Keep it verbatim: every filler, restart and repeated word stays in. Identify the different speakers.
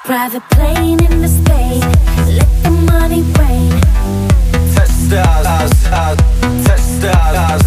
Speaker 1: Private plane in the state, let the money rain.
Speaker 2: Touch the house, house, touch the house,